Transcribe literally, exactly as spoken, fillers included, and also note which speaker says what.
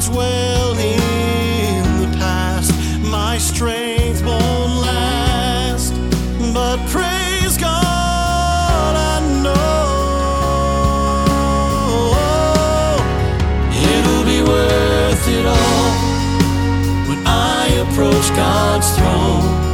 Speaker 1: dwell in the past. My strength won't last, but praise God, I know it'll be worth it all when I approach God's throne.